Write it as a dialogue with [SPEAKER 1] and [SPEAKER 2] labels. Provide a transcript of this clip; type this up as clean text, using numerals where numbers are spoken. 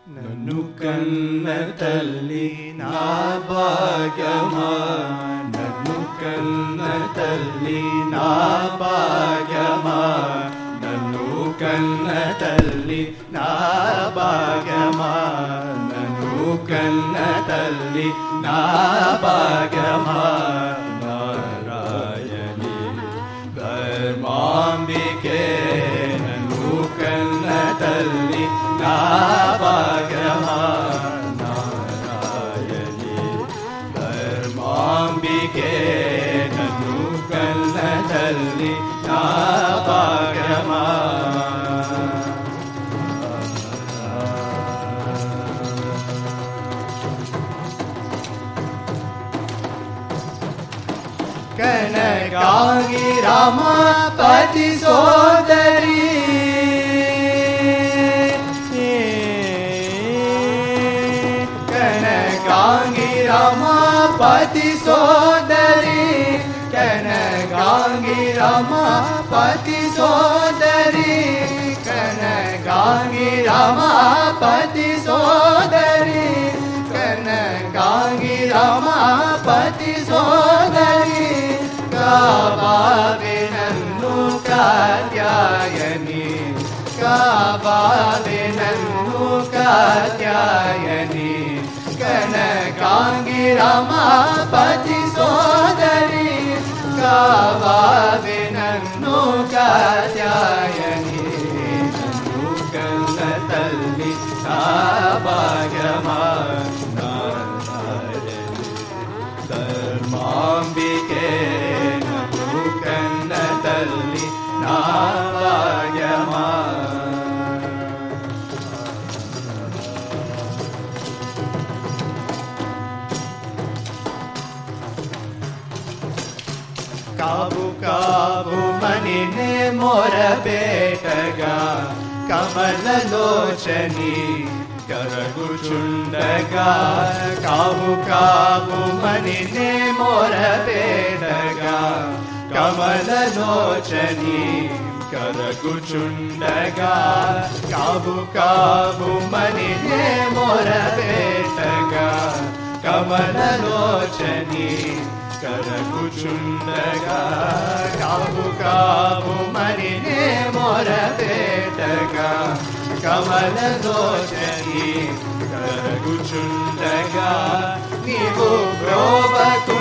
[SPEAKER 1] నన్ను కన్న తల్లి నా భాగ్యమా, నన్ను కన్న తల్లి నా భాగ్యమా, నన్ను కన్న తల్లి నా భాగ్యమా, నన్ను కన్న తల్లి నా భాగ్యమా. నారాయణి ధర్మాంబికే నన్ను కన్న తల్లి నా భాగ్యమా. నారాయణి ధర్మాంబికే నన్ను కన్న తల్లి నా భాగ్యమా. కనకాంగి రమాపతి సోదరి, కనకాంగి రమాపతి సోదరి, కనకాంగి రమాపతి సోదరి, కనకాంగి రమాపతి సోదరి, కనకాంగి రమాపతి సోదరి. కావావే నన్ను కాత్యాయని, కావావే నన్ను కాత్యాయని, కనకాంగి రమాపతి సోదరి, కావావే నన్ను కాత్యాయని. నన్ను కన్న తల్లి నా భాగ్యమా. ధర్మాంబికే నన్ను కన్న తల్లి నా భాగ్యమా. కావు కావు మనినే మొరబేటగా, కమలలోచని కరగుచుండగా, కావు కావు మనినే మొరబేటగా, కమలలోచని కరగుచుండగా, కావు కావు మనినే మొరబేటగా, కమలలోచని కరగుచుండగా, కావు కావు మనినే మొరబేటగా, కమలలోచని కరగుచుండగా. నీవు బ్రోవకు